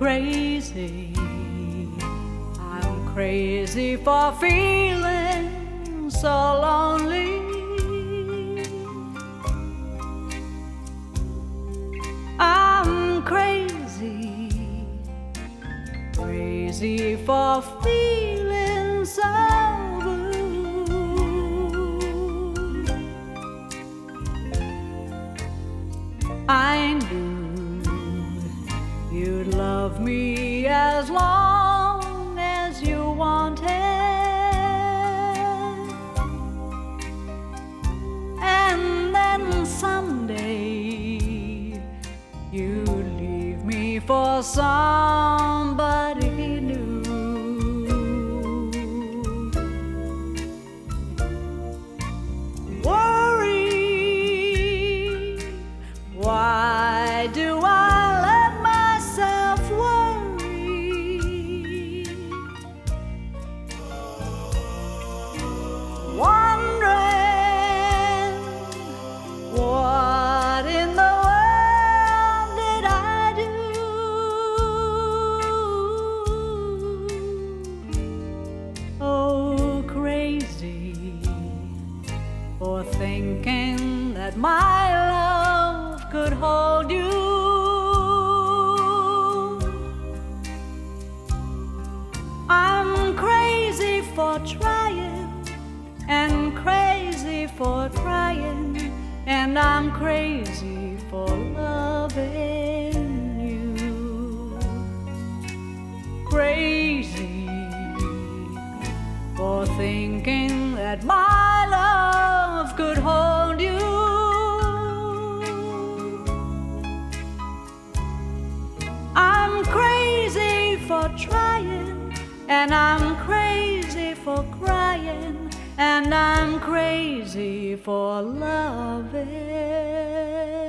crazy. I'm crazy for feeling so lonely. I'm crazy, crazy for feeling so blue. I knew you'd love me as long as you wanted, and then someday you'd leave me for somebody new. Worry, why do I let myself worry? Wondering what in the world did I do? Oh, crazy for thinking that my love could hold you. I'm crazy for trying and crazy for trying, and I'm crazy for loving you. Crazy for thinking that my love could hold you. I'm crazy for trying, and I'm crazy for crying, and I'm crazy for loving.